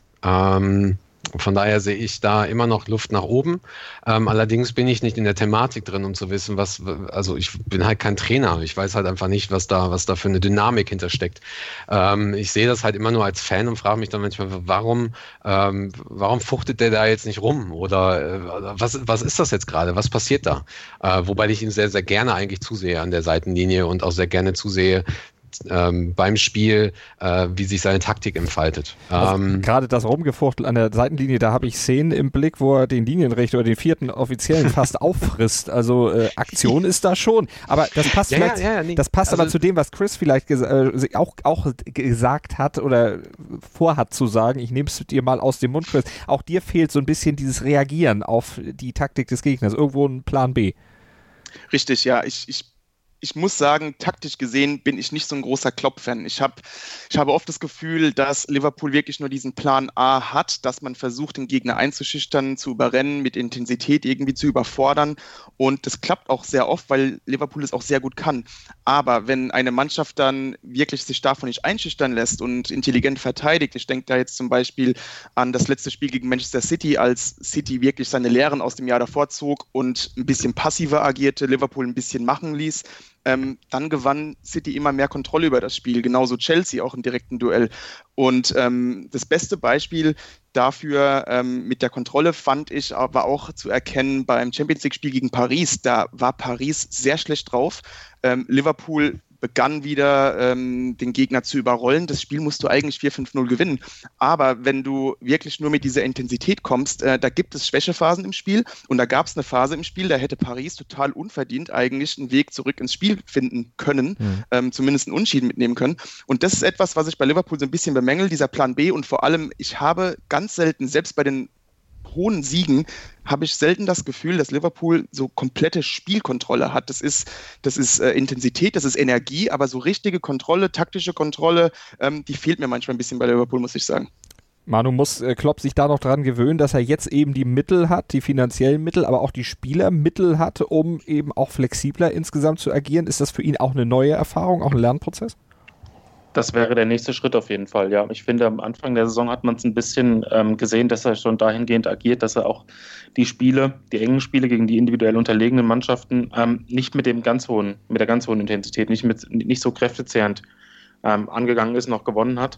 Von daher sehe ich da immer noch Luft nach oben. Allerdings bin ich nicht in der Thematik drin, um zu wissen, also ich bin halt kein Trainer. Ich weiß halt einfach nicht, was da für eine Dynamik hintersteckt. Ich sehe das halt immer nur als Fan und frage mich dann manchmal, warum fuchtet der da jetzt nicht rum? Oder was ist das jetzt gerade? Was passiert da? Wobei ich ihm sehr, sehr gerne eigentlich zusehe an der Seitenlinie und auch sehr gerne zusehe, beim Spiel, wie sich seine Taktik entfaltet. Gerade das Rumgefuchtel an der Seitenlinie, da habe ich Szenen im Blick, wo er den Linienrichter oder den 4. Offiziellen fast auffrisst. Also Aktion ist da schon. Aber das passt das passt aber zu dem, was Chris vielleicht auch gesagt hat oder vorhat zu sagen. Ich nehme es dir mal aus dem Mund, Chris. Auch dir fehlt so ein bisschen dieses Reagieren auf die Taktik des Gegners. Irgendwo ein Plan B. Richtig, ja. Ich muss sagen, taktisch gesehen bin ich nicht so ein großer Klopp-Fan. Ich habe oft das Gefühl, dass Liverpool wirklich nur diesen Plan A hat, dass man versucht, den Gegner einzuschüchtern, zu überrennen, mit Intensität irgendwie zu überfordern. Und das klappt auch sehr oft, weil Liverpool es auch sehr gut kann. Aber wenn eine Mannschaft dann wirklich sich davon nicht einschüchtern lässt und intelligent verteidigt, ich denke da jetzt zum Beispiel an das letzte Spiel gegen Manchester City, als City wirklich seine Lehren aus dem Jahr davor zog und ein bisschen passiver agierte, Liverpool ein bisschen machen ließ, dann gewann City immer mehr Kontrolle über das Spiel, genauso Chelsea auch im direkten Duell. Und das beste Beispiel dafür mit der Kontrolle fand ich aber auch zu erkennen beim Champions-League-Spiel gegen Paris. Da war Paris sehr schlecht drauf. Liverpool begann wieder den Gegner zu überrollen. Das Spiel musst du eigentlich 4-5-0 gewinnen. Aber wenn du wirklich nur mit dieser Intensität kommst, da gibt es Schwächephasen im Spiel. Und da gab es eine Phase im Spiel, da hätte Paris total unverdient eigentlich einen Weg zurück ins Spiel finden können, zumindest einen Unentschieden mitnehmen können. Und das ist etwas, was ich bei Liverpool so ein bisschen bemängel, dieser Plan B. Und vor allem, ich habe ganz selten, selbst bei den hohen Siegen, habe ich selten das Gefühl, dass Liverpool so komplette Spielkontrolle hat. Das ist Intensität, das ist Energie, aber so richtige Kontrolle, taktische Kontrolle, die fehlt mir manchmal ein bisschen bei Liverpool, muss ich sagen. Manu, muss Klopp sich da noch dran gewöhnen, dass er jetzt eben die Mittel hat, die finanziellen Mittel, aber auch die Spielermittel hat, um eben auch flexibler insgesamt zu agieren? Ist das für ihn auch eine neue Erfahrung, auch ein Lernprozess? Das wäre der nächste Schritt auf jeden Fall, ja. Ich finde, am Anfang der Saison hat man es ein bisschen gesehen, dass er schon dahingehend agiert, dass er auch die engen Spiele gegen die individuell unterlegenen Mannschaften nicht mit der ganz hohen Intensität, nicht so kräftezehrend angegangen ist, noch gewonnen hat.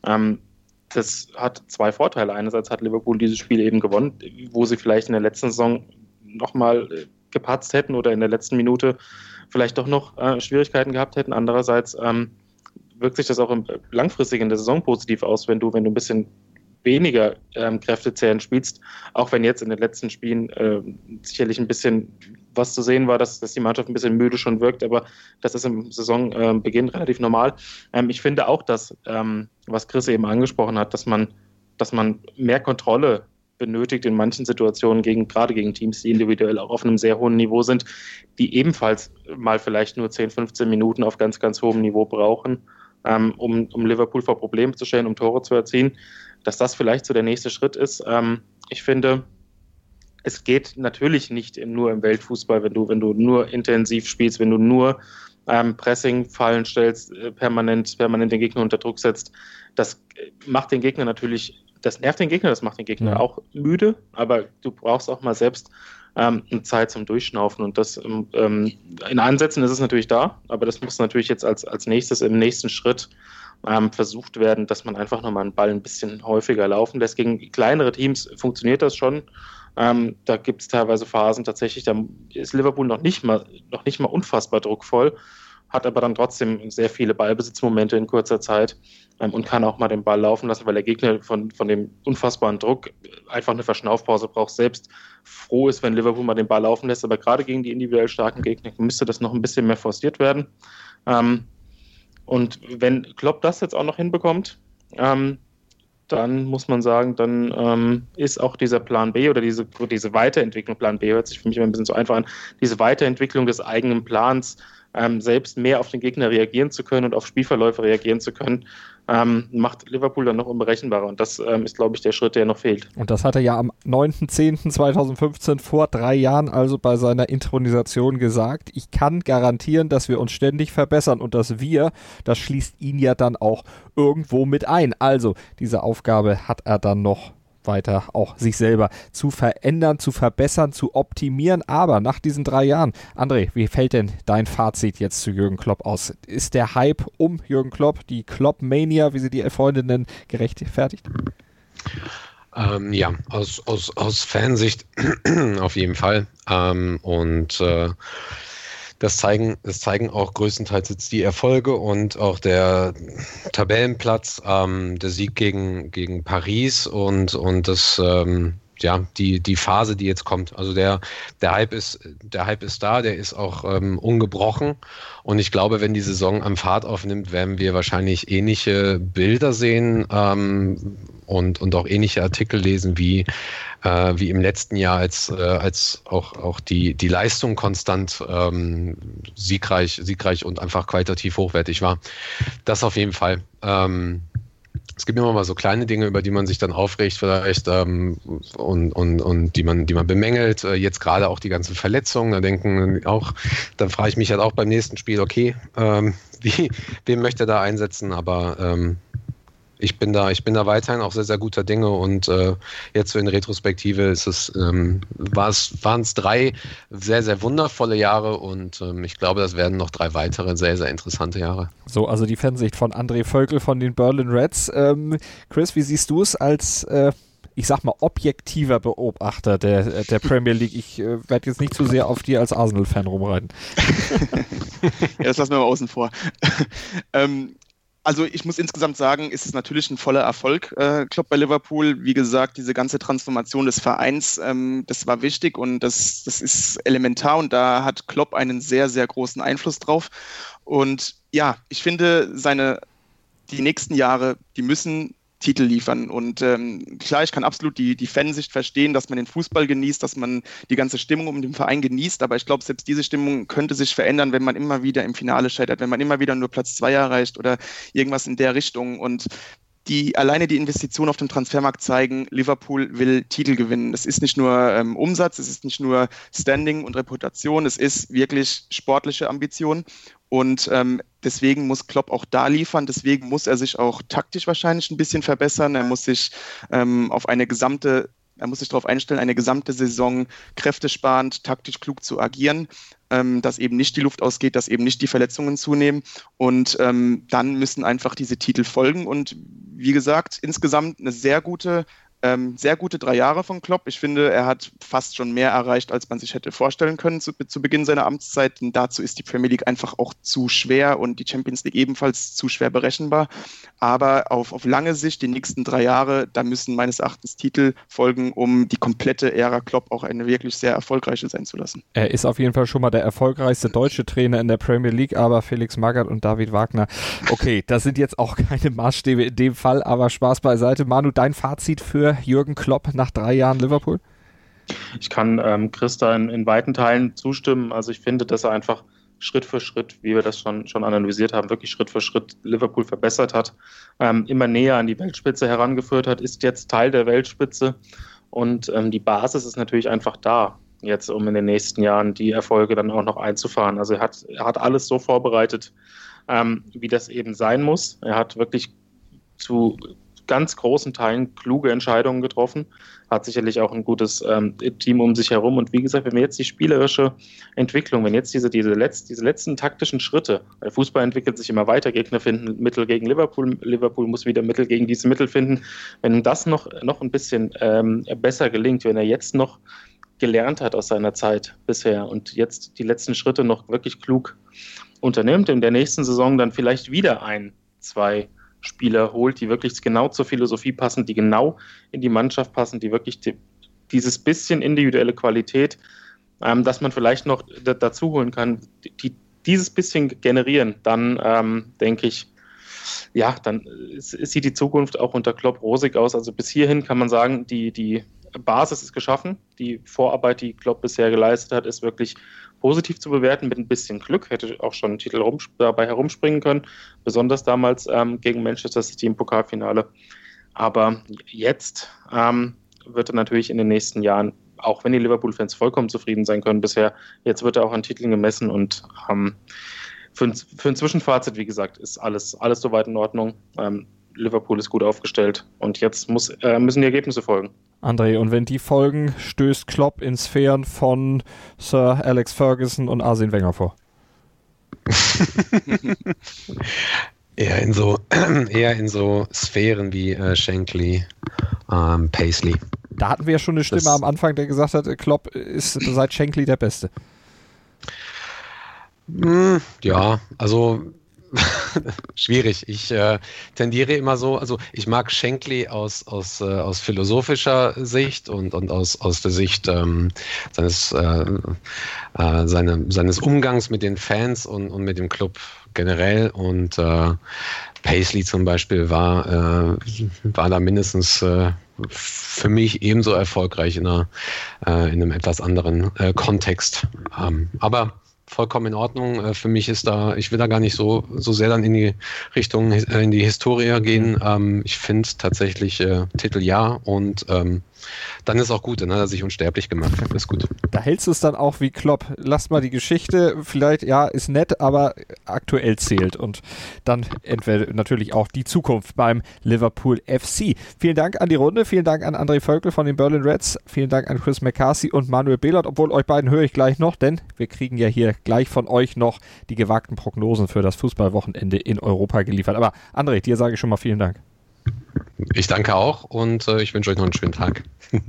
Das hat 2 Vorteile. Einerseits hat Liverpool dieses Spiel eben gewonnen, wo sie vielleicht in der letzten Saison nochmal gepatzt hätten oder in der letzten Minute vielleicht doch noch Schwierigkeiten gehabt hätten. Andererseits wirkt sich das auch langfristig in der Saison positiv aus, wenn du ein bisschen weniger kräftezehrend spielst, auch wenn jetzt in den letzten Spielen sicherlich ein bisschen was zu sehen war, dass die Mannschaft ein bisschen müde schon wirkt, aber das ist im Saisonbeginn relativ normal. Ich finde auch, dass, was Chris eben angesprochen hat, dass man mehr Kontrolle benötigt in manchen Situationen, gerade gegen Teams, die individuell auch auf einem sehr hohen Niveau sind, die ebenfalls mal vielleicht nur 10, 15 Minuten auf ganz, ganz hohem Niveau brauchen, um Liverpool vor Probleme zu stellen, um Tore zu erzielen, dass das vielleicht so der nächste Schritt ist. Ich finde, es geht natürlich nicht nur im Weltfußball, wenn du nur intensiv spielst, wenn du nur Pressing-Fallen stellst, permanent den Gegner unter Druck setzt. Das macht den Gegner natürlich, das nervt den Gegner, das macht den Gegner auch müde, aber du brauchst auch mal selbst eine Zeit zum Durchschnaufen und das in Ansätzen ist es natürlich da, aber das muss natürlich jetzt als nächstes im nächsten Schritt versucht werden, dass man einfach nochmal einen Ball ein bisschen häufiger laufen lässt. Gegen kleinere Teams funktioniert das schon. Da gibt es teilweise Phasen tatsächlich, da ist Liverpool noch nicht mal unfassbar druckvoll, hat aber dann trotzdem sehr viele Ballbesitzmomente in kurzer Zeit und kann auch mal den Ball laufen lassen, weil der Gegner von dem unfassbaren Druck einfach eine Verschnaufpause braucht, selbst froh ist, wenn Liverpool mal den Ball laufen lässt, aber gerade gegen die individuell starken Gegner müsste das noch ein bisschen mehr forciert werden. Und wenn Klopp das jetzt auch noch hinbekommt, dann muss man sagen, dann ist auch dieser Plan B oder diese Weiterentwicklung, Plan B hört sich für mich immer ein bisschen zu einfach an, diese Weiterentwicklung des eigenen Plans, selbst mehr auf den Gegner reagieren zu können und auf Spielverläufe reagieren zu können, macht Liverpool dann noch unberechenbarer. Und das ist, glaube ich, der Schritt, der noch fehlt. Und das hat er ja am 9.10.2015 vor 3 Jahren, also bei seiner Intronisation gesagt. Ich kann garantieren, dass wir uns ständig verbessern und das schließt ihn ja dann auch irgendwo mit ein. Also diese Aufgabe hat er dann noch weiter auch sich selber zu verändern, zu verbessern, zu optimieren. Aber nach diesen 3 Jahren, André, wie fällt denn dein Fazit jetzt zu Jürgen Klopp aus? Ist der Hype um Jürgen Klopp, die Klopp-Mania, wie sie die Freunde nennen, gerechtfertigt? Ja, aus Fansicht auf jeden Fall. Das zeigen auch größtenteils jetzt die Erfolge und auch der Tabellenplatz, der Sieg gegen Paris und das die Phase, die jetzt kommt. Also der Hype ist da, der ist auch ungebrochen und ich glaube, wenn die Saison am Fahrt aufnimmt, werden wir wahrscheinlich ähnliche Bilder sehen und auch ähnliche Artikel lesen wie im letzten Jahr, als auch die Leistung konstant siegreich und einfach qualitativ hochwertig war. Das auf jeden Fall. Es gibt immer mal so kleine Dinge, über die man sich dann aufregt vielleicht und die man bemängelt. Jetzt gerade auch die ganzen Verletzungen. Da frage ich mich halt auch beim nächsten Spiel, okay, wen möchte er da einsetzen? Aber ich bin da weiterhin auch sehr, sehr guter Dinge und jetzt so in Retrospektive waren es 3 sehr, sehr wundervolle Jahre und ich glaube, das werden noch 3 weitere sehr, sehr interessante Jahre. So, also die Fansicht von André Völkel von den Berlin Reds. Chris, wie siehst du es als ich sag mal, objektiver Beobachter der Premier League? Ich werde jetzt nicht zu sehr auf dir als Arsenal-Fan rumreiten. Ja, das lassen wir mal außen vor. Also ich muss insgesamt sagen, ist es natürlich ein voller Erfolg, Klopp bei Liverpool. Wie gesagt, diese ganze Transformation des Vereins, das war wichtig und das ist elementar und da hat Klopp einen sehr, sehr großen Einfluss drauf. Und ja, ich finde, die nächsten Jahre, die müssen Titel liefern. Und klar, ich kann absolut die Fansicht verstehen, dass man den Fußball genießt, dass man die ganze Stimmung um den Verein genießt. Aber ich glaube, selbst diese Stimmung könnte sich verändern, wenn man immer wieder im Finale scheitert, wenn man immer wieder nur Platz 2 erreicht oder irgendwas in der Richtung. Und alleine die Investitionen auf dem Transfermarkt zeigen, Liverpool will Titel gewinnen. Es ist nicht nur Umsatz, es ist nicht nur Standing und Reputation, es ist wirklich sportliche Ambition. Und deswegen muss Klopp auch da liefern, deswegen muss er sich auch taktisch wahrscheinlich ein bisschen verbessern. Er muss sich darauf einstellen, eine gesamte Saison kräftesparend, taktisch klug zu agieren, dass eben nicht die Luft ausgeht, dass eben nicht die Verletzungen zunehmen. Und dann müssen einfach diese Titel folgen. Und wie gesagt, insgesamt eine sehr gute Sehr gute 3 Jahre von Klopp. Ich finde, er hat fast schon mehr erreicht, als man sich hätte vorstellen können zu Beginn seiner Amtszeit. Und dazu ist die Premier League einfach auch zu schwer und die Champions League ebenfalls zu schwer berechenbar. Aber auf lange Sicht, die nächsten 3 Jahre, da müssen meines Erachtens Titel folgen, um die komplette Ära Klopp auch eine wirklich sehr erfolgreiche sein zu lassen. Er ist auf jeden Fall schon mal der erfolgreichste deutsche Trainer in der Premier League, aber Felix Magath und David Wagner, okay, das sind jetzt auch keine Maßstäbe in dem Fall, aber Spaß beiseite. Manu, dein Fazit für Jürgen Klopp nach 3 Jahren Liverpool? Ich kann Christa in weiten Teilen zustimmen. Also ich finde, dass er einfach Schritt für Schritt, wie wir das schon analysiert haben, wirklich Schritt für Schritt Liverpool verbessert hat, immer näher an die Weltspitze herangeführt hat, ist jetzt Teil der Weltspitze und die Basis ist natürlich einfach da, jetzt um in den nächsten Jahren die Erfolge dann auch noch einzufahren. Also er hat alles so vorbereitet, wie das eben sein muss. Er hat wirklich zu ganz großen Teilen kluge Entscheidungen getroffen, hat sicherlich auch ein gutes Team um sich herum und wie gesagt, wenn wir jetzt die spielerische Entwicklung, wenn jetzt diese letzten taktischen Schritte, der Fußball entwickelt sich immer weiter, Gegner finden Mittel gegen Liverpool, Liverpool muss wieder Mittel gegen diese Mittel finden, wenn das noch ein bisschen besser gelingt, wenn er jetzt noch gelernt hat aus seiner Zeit bisher und jetzt die letzten Schritte noch wirklich klug unternimmt, in der nächsten Saison dann vielleicht wieder 1-2 Spieler holt, die wirklich genau zur Philosophie passen, die genau in die Mannschaft passen, die wirklich dieses bisschen individuelle Qualität, dass man vielleicht noch dazu holen kann, die dieses bisschen generieren, dann denke ich, ja, dann sieht die Zukunft auch unter Klopp rosig aus. Also bis hierhin kann man sagen, die Basis ist geschaffen, die Vorarbeit, die Klopp bisher geleistet hat, ist wirklich positiv zu bewerten, mit ein bisschen Glück, hätte auch schon einen Titel dabei herumspringen können, besonders damals gegen Manchester City im Pokalfinale. Aber jetzt wird er natürlich in den nächsten Jahren, auch wenn die Liverpool-Fans vollkommen zufrieden sein können bisher, jetzt wird er auch an Titeln gemessen und für ein Zwischenfazit, wie gesagt, ist alles soweit in Ordnung. Liverpool ist gut aufgestellt und jetzt müssen die Ergebnisse folgen. André, und wenn die folgen, stößt Klopp in Sphären von Sir Alex Ferguson und Arsene Wenger vor? eher in so Sphären wie Shankly, Paisley. Da hatten wir ja schon eine Stimme am Anfang, der gesagt hat, Klopp ist seit Shankly der Beste. Ja, also schwierig. Ich tendiere immer so, also ich mag Shankly aus philosophischer Sicht und aus der Sicht seines Umgangs mit den Fans und mit dem Club generell und Paisley zum Beispiel war da mindestens für mich ebenso erfolgreich in einem etwas anderen Kontext. Aber vollkommen in Ordnung. Für mich ist ich will da gar nicht so sehr dann in die Richtung, in die Historie gehen. Ich finde tatsächlich Titel ja und dann ist auch gut, dann hat er sich unsterblich gemacht. Das ist gut. Da hältst du es dann auch wie Klopp. Lass mal die Geschichte, vielleicht, ja, ist nett, aber aktuell zählt. Und dann entweder natürlich auch die Zukunft beim Liverpool FC. Vielen Dank an die Runde, vielen Dank an André Völkel von den Berlin Reds, vielen Dank an Chris McCarthy und Manuel Behlert, obwohl euch beiden höre ich gleich noch, denn wir kriegen ja hier gleich von euch noch die gewagten Prognosen für das Fußballwochenende in Europa geliefert. Aber André, dir sage ich schon mal vielen Dank. Ich danke auch und ich wünsche euch noch einen schönen Tag.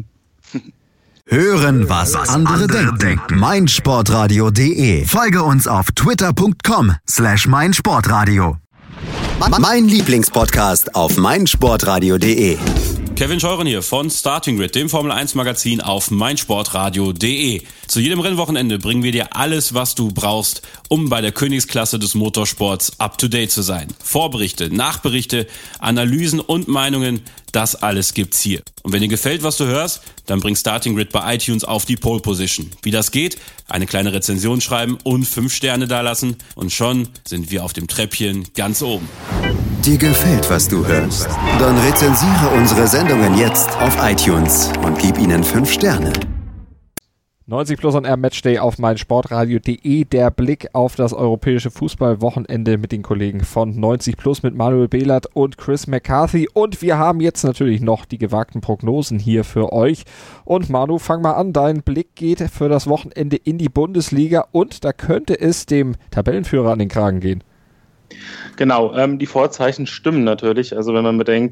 Hören, was andere denken. meinsportradio.de. Folge uns auf twitter.com/meinsportradio. Mein Lieblingspodcast auf meinsportradio.de. Kevin Scheuren hier von Starting Grid, dem Formel 1 Magazin auf meinsportradio.de. Zu jedem Rennwochenende bringen wir dir alles, was du brauchst, um bei der Königsklasse des Motorsports up to date zu sein. Vorberichte, Nachberichte, Analysen und Meinungen, das alles gibt's hier. Und wenn dir gefällt, was du hörst, dann bring Starting Grid bei iTunes auf die Pole Position. Wie das geht? Eine kleine Rezension schreiben und 5 Sterne dalassen und schon sind wir auf dem Treppchen ganz oben. Dir gefällt, was du hörst? Dann rezensiere unsere Sendungen jetzt auf iTunes und gib ihnen 5 Sterne. 90 Plus on Air Matchday auf meinsportradio.de. Der Blick auf das europäische Fußballwochenende mit den Kollegen von 90 Plus mit Manuel Behlert und Chris McCarthy. Und wir haben jetzt natürlich noch die gewagten Prognosen hier für euch. Und Manu, fang mal an. Dein Blick geht für das Wochenende in die Bundesliga und da könnte es dem Tabellenführer an den Kragen gehen. Genau, die Vorzeichen stimmen natürlich. Also wenn man bedenkt,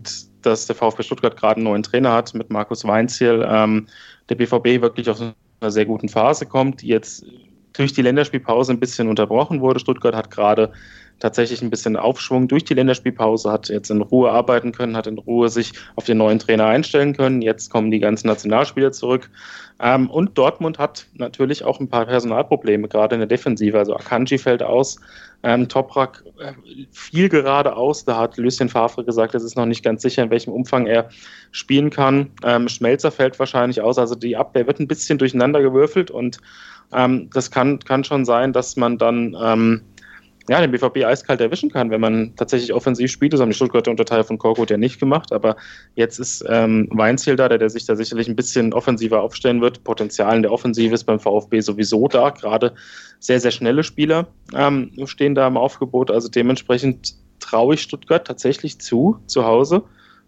dass der VfB Stuttgart gerade einen neuen Trainer hat mit Markus Weinzierl. Der BVB wirklich aus einer sehr guten Phase kommt, die jetzt durch die Länderspielpause ein bisschen unterbrochen wurde. Stuttgart hat gerade tatsächlich ein bisschen Aufschwung durch die Länderspielpause, hat jetzt in Ruhe arbeiten können, hat in Ruhe sich auf den neuen Trainer einstellen können. Jetzt kommen die ganzen Nationalspieler zurück. Und Dortmund hat natürlich auch ein paar Personalprobleme, gerade in der Defensive. Also Akanji fällt aus, Toprak fiel gerade aus. Da hat Lucien Favre gesagt, es ist noch nicht ganz sicher, in welchem Umfang er spielen kann. Schmelzer fällt wahrscheinlich aus. Also die Abwehr wird ein bisschen durcheinander gewürfelt und das kann schon sein, dass man dann den BVB eiskalt erwischen kann, wenn man tatsächlich offensiv spielt. Das haben die Stuttgarter unter Teil von Korkut ja nicht gemacht, aber jetzt ist Weinzierl da, der sich da sicherlich ein bisschen offensiver aufstellen wird. Potenzial in der Offensive ist beim VfB sowieso da, gerade sehr, sehr schnelle Spieler stehen da im Aufgebot, also dementsprechend traue ich Stuttgart tatsächlich zu Hause,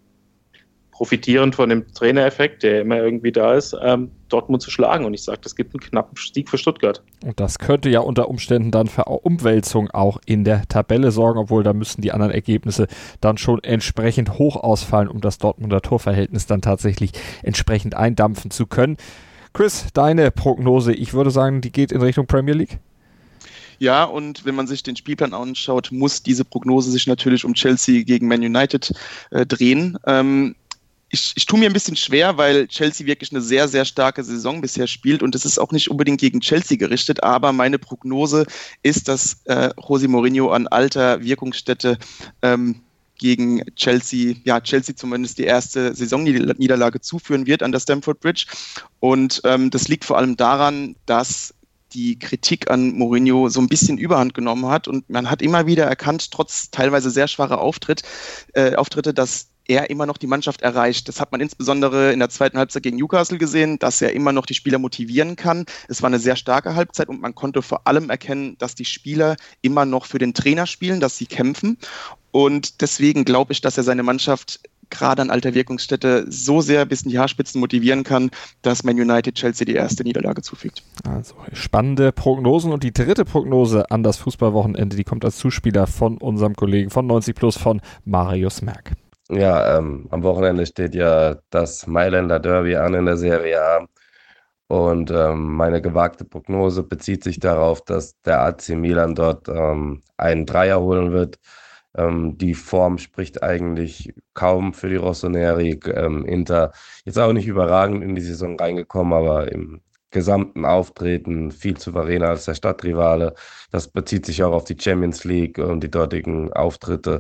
profitierend von dem Trainereffekt, der immer irgendwie da ist, Dortmund zu schlagen. Und ich sage, das gibt einen knappen Sieg für Stuttgart. Und das könnte ja unter Umständen dann für Umwälzung auch in der Tabelle sorgen, obwohl da müssen die anderen Ergebnisse dann schon entsprechend hoch ausfallen, um das Dortmunder Torverhältnis dann tatsächlich entsprechend eindampfen zu können. Chris, deine Prognose, ich würde sagen, die geht in Richtung Premier League? Ja, und wenn man sich den Spielplan anschaut, muss diese Prognose sich natürlich um Chelsea gegen Man United drehen. Ich tue mir ein bisschen schwer, weil Chelsea wirklich eine sehr, sehr starke Saison bisher spielt und es ist auch nicht unbedingt gegen Chelsea gerichtet, aber meine Prognose ist, dass José Mourinho an alter Wirkungsstätte gegen Chelsea zumindest die erste Saisonniederlage zuführen wird an der Stamford Bridge und das liegt vor allem daran, dass die Kritik an Mourinho so ein bisschen Überhand genommen hat und man hat immer wieder erkannt, trotz teilweise sehr schwacher Auftritte, dass er immer noch die Mannschaft erreicht. Das hat man insbesondere in der zweiten Halbzeit gegen Newcastle gesehen, dass er immer noch die Spieler motivieren kann. Es war eine sehr starke Halbzeit und man konnte vor allem erkennen, dass die Spieler immer noch für den Trainer spielen, dass sie kämpfen. Und deswegen glaube ich, dass er seine Mannschaft gerade an alter Wirkungsstätte so sehr bis in die Haarspitzen motivieren kann, dass Man United Chelsea die erste Niederlage zufügt. Also spannende Prognosen und die dritte Prognose an das Fußballwochenende, die kommt als Zuspieler von unserem Kollegen von 90+, von Marius Merck. Ja, am Wochenende steht ja das Mailänder Derby an in der Serie A und meine gewagte Prognose bezieht sich darauf, dass der AC Milan dort einen Dreier holen wird. Die Form spricht eigentlich kaum für die Rossoneri. Inter jetzt auch nicht überragend in die Saison reingekommen, aber im gesamten Auftreten viel souveräner als der Stadtrivale. Das bezieht sich auch auf die Champions League und die dortigen Auftritte.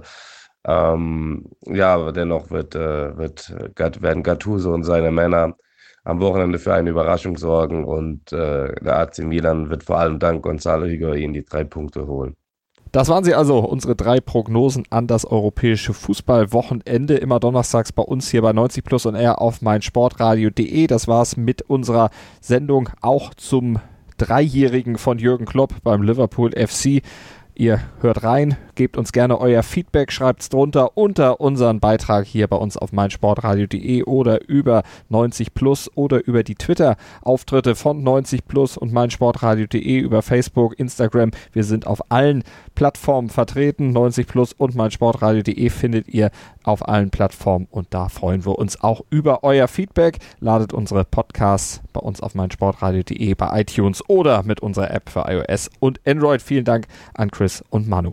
Aber dennoch werden Gattuso und seine Männer am Wochenende für eine Überraschung sorgen und der AC Milan wird vor allem dank Gonzalo Higuaín die 3 Punkte holen. Das waren sie also, unsere 3 Prognosen an das europäische Fußballwochenende. Immer donnerstags bei uns hier bei 90+ on Air auf meinsportradio.de. Das war's mit unserer Sendung auch zum 3-Jährigen von Jürgen Klopp beim Liverpool FC. Ihr hört rein, gebt uns gerne euer Feedback, schreibt es drunter unter unseren Beitrag hier bei uns auf meinsportradio.de oder über 90+ oder über die Twitter-Auftritte von 90+ und meinsportradio.de, über Facebook, Instagram. Wir sind auf allen Plattformen vertreten. 90+ und meinsportradio.de findet ihr auf allen Plattformen und da freuen wir uns auch über euer Feedback. Ladet unsere Podcasts bei uns auf meinsportradio.de, bei iTunes oder mit unserer App für iOS und Android. Vielen Dank an Chris und Manu.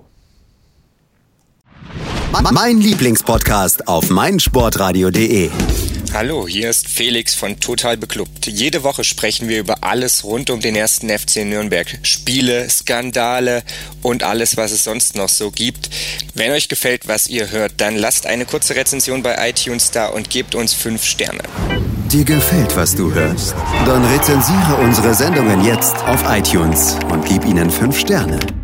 Mein Lieblingspodcast auf meinsportradio.de. Hallo, hier ist Felix von Total Beklubbt. Jede Woche sprechen wir über alles rund um den 1. FC Nürnberg. Spiele, Skandale und alles, was es sonst noch so gibt. Wenn euch gefällt, was ihr hört, dann lasst eine kurze Rezension bei iTunes da und gebt uns 5 Sterne. Dir gefällt, was du hörst? Dann rezensiere unsere Sendungen jetzt auf iTunes und gib ihnen 5 Sterne.